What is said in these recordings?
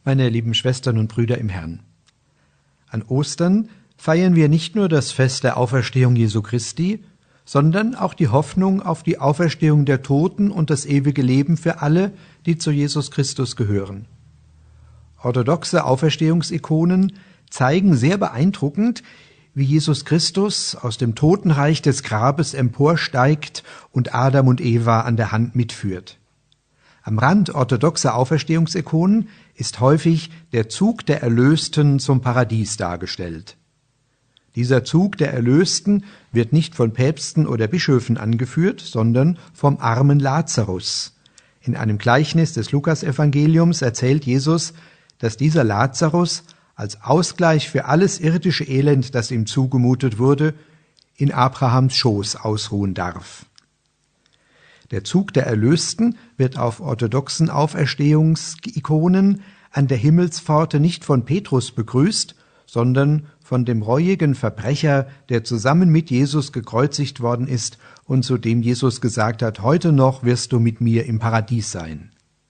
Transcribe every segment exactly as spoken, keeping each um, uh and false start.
Meine lieben Schwestern und Brüder im Herrn, an Ostern feiern wir nicht nur das Fest der Auferstehung Jesu Christi, sondern auch die Hoffnung auf die Auferstehung der Toten und das ewige Leben für alle, die zu Jesus Christus gehören. Orthodoxe Auferstehungsikonen zeigen sehr beeindruckend, wie Jesus Christus aus dem Totenreich des Grabes emporsteigt und Adam und Eva an der Hand mitführt. Am Rand orthodoxer Auferstehungsikonen ist häufig der Zug der Erlösten zum Paradies dargestellt. Dieser Zug der Erlösten wird nicht von Päpsten oder Bischöfen angeführt, sondern vom armen Lazarus. In einem Gleichnis des Lukasevangeliums erzählt Jesus, dass dieser Lazarus als Ausgleich für alles irdische Elend, das ihm zugemutet wurde, in Abrahams Schoß ausruhen darf. Der Zug der Erlösten wird auf orthodoxen Auferstehungsikonen an der Himmelspforte nicht von Petrus begrüßt, sondern von dem reuigen Verbrecher, der zusammen mit Jesus gekreuzigt worden ist und zu dem Jesus gesagt hat, heute noch wirst du mit mir im Paradies sein.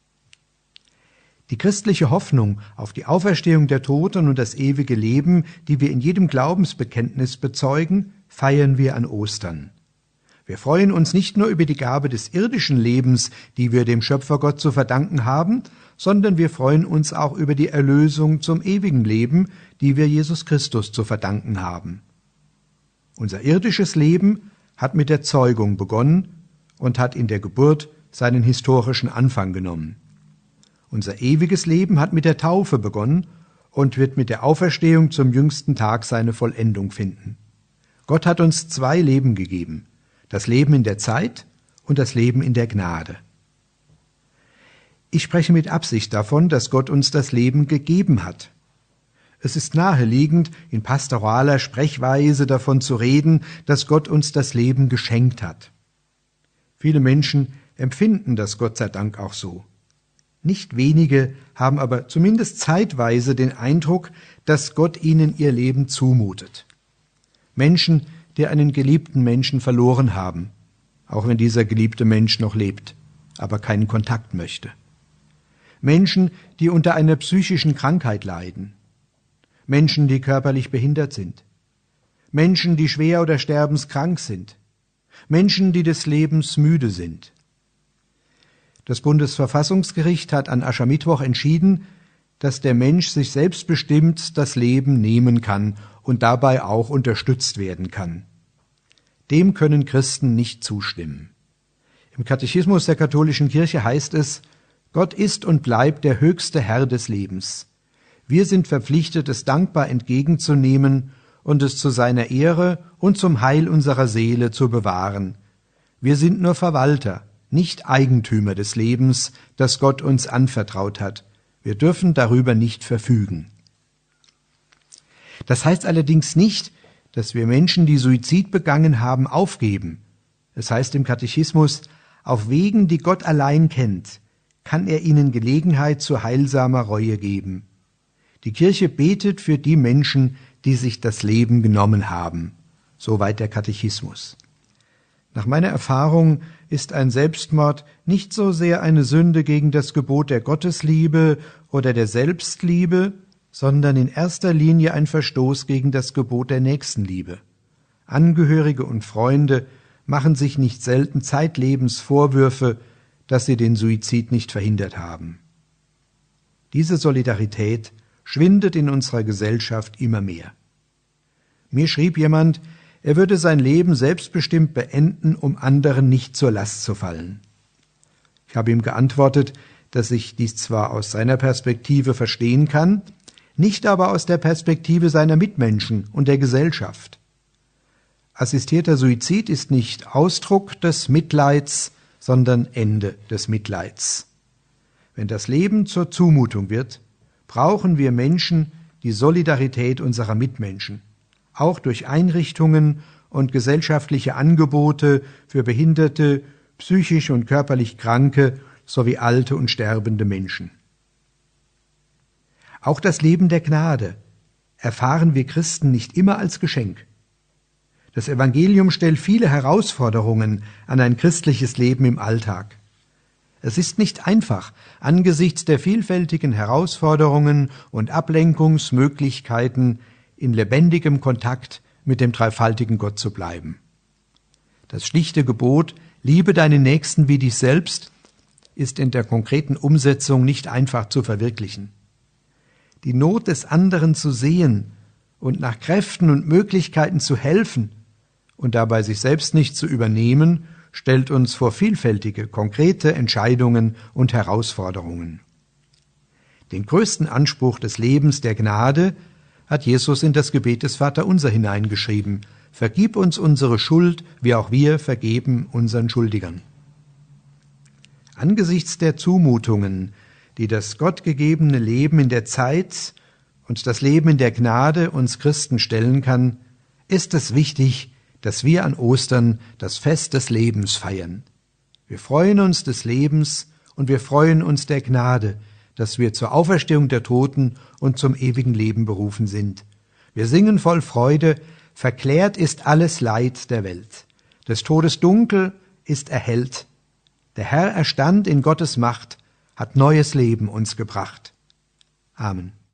Die christliche Hoffnung auf die Auferstehung der Toten und das ewige Leben, die wir in jedem Glaubensbekenntnis bezeugen, feiern wir an Ostern. Wir freuen uns nicht nur über die Gabe des irdischen Lebens, die wir dem Schöpfergott zu verdanken haben, sondern wir freuen uns auch über die Erlösung zum ewigen Leben, die wir Jesus Christus zu verdanken haben. Unser irdisches Leben hat mit der Zeugung begonnen und hat in der Geburt seinen historischen Anfang genommen. Unser ewiges Leben hat mit der Taufe begonnen und wird mit der Auferstehung zum jüngsten Tag seine Vollendung finden. Gott hat uns zwei Leben gegeben: das Leben in der Zeit und das Leben in der Gnade. Ich spreche mit Absicht davon, dass Gott uns das Leben gegeben hat. Es ist naheliegend, in pastoraler Sprechweise davon zu reden, dass Gott uns das Leben geschenkt hat. Viele Menschen empfinden das Gott sei Dank auch so. Nicht wenige haben aber zumindest zeitweise den Eindruck, dass Gott ihnen ihr Leben zumutet. Menschen, die einen geliebten Menschen verloren haben, auch wenn dieser geliebte Mensch noch lebt, aber keinen Kontakt möchte. Menschen, die unter einer psychischen Krankheit leiden. Menschen, die körperlich behindert sind. Menschen, die schwer oder sterbenskrank sind. Menschen, die des Lebens müde sind. Das Bundesverfassungsgericht hat an Aschermittwoch entschieden, dass der Mensch sich selbstbestimmt das Leben nehmen kann und dabei auch unterstützt werden kann. Dem können Christen nicht zustimmen. Im Katechismus der katholischen Kirche heißt es: Gott ist und bleibt der höchste Herr des Lebens. Wir sind verpflichtet, es dankbar entgegenzunehmen und es zu seiner Ehre und zum Heil unserer Seele zu bewahren. Wir sind nur Verwalter, nicht Eigentümer des Lebens, das Gott uns anvertraut hat. Wir dürfen darüber nicht verfügen. Das heißt allerdings nicht, dass wir Menschen, die Suizid begangen haben, aufgeben. Es heißt im Katechismus: Auf Wegen, die Gott allein kennt, kann er ihnen Gelegenheit zu heilsamer Reue geben. Die Kirche betet für die Menschen, die sich das Leben genommen haben. Soweit der Katechismus. Nach meiner Erfahrung ist ein Selbstmord nicht so sehr eine Sünde gegen das Gebot der Gottesliebe oder der Selbstliebe, sondern in erster Linie ein Verstoß gegen das Gebot der Nächstenliebe. Angehörige und Freunde machen sich nicht selten zeitlebens Vorwürfe, dass sie den Suizid nicht verhindert haben. Diese Solidarität schwindet in unserer Gesellschaft immer mehr. Mir schrieb jemand, er würde sein Leben selbstbestimmt beenden, um anderen nicht zur Last zu fallen. Ich habe ihm geantwortet, dass ich dies zwar aus seiner Perspektive verstehen kann, nicht aber aus der Perspektive seiner Mitmenschen und der Gesellschaft. Assistierter Suizid ist nicht Ausdruck des Mitleids, sondern Ende des Mitleids. Wenn das Leben zur Zumutung wird, brauchen wir Menschen die Solidarität unserer Mitmenschen, auch durch Einrichtungen und gesellschaftliche Angebote für behinderte, psychisch und körperlich Kranke sowie alte und sterbende Menschen. Auch das Leben der Gnade erfahren wir Christen nicht immer als Geschenk. Das Evangelium stellt viele Herausforderungen an ein christliches Leben im Alltag. Es ist nicht einfach, angesichts der vielfältigen Herausforderungen und Ablenkungsmöglichkeiten in lebendigem Kontakt mit dem dreifaltigen Gott zu bleiben. Das schlichte Gebot, liebe deinen Nächsten wie dich selbst, ist in der konkreten Umsetzung nicht einfach zu verwirklichen. Die Not des anderen zu sehen und nach Kräften und Möglichkeiten zu helfen und dabei sich selbst nicht zu übernehmen, stellt uns vor vielfältige, konkrete Entscheidungen und Herausforderungen. Den größten Anspruch des Lebens der Gnade hat Jesus in das Gebet des Vaterunser hineingeschrieben: Vergib uns unsere Schuld, wie auch wir vergeben unseren Schuldigern. Angesichts der Zumutungen, die das gottgegebene Leben in der Zeit und das Leben in der Gnade uns Christen stellen kann, ist es wichtig, dass wir an Ostern das Fest des Lebens feiern. Wir freuen uns des Lebens und wir freuen uns der Gnade, dass wir zur Auferstehung der Toten und zum ewigen Leben berufen sind. Wir singen voll Freude: Verklärt ist alles Leid der Welt. Des Todes Dunkel ist erhellt. Der Herr erstand in Gottes Macht, hat neues Leben uns gebracht. Amen.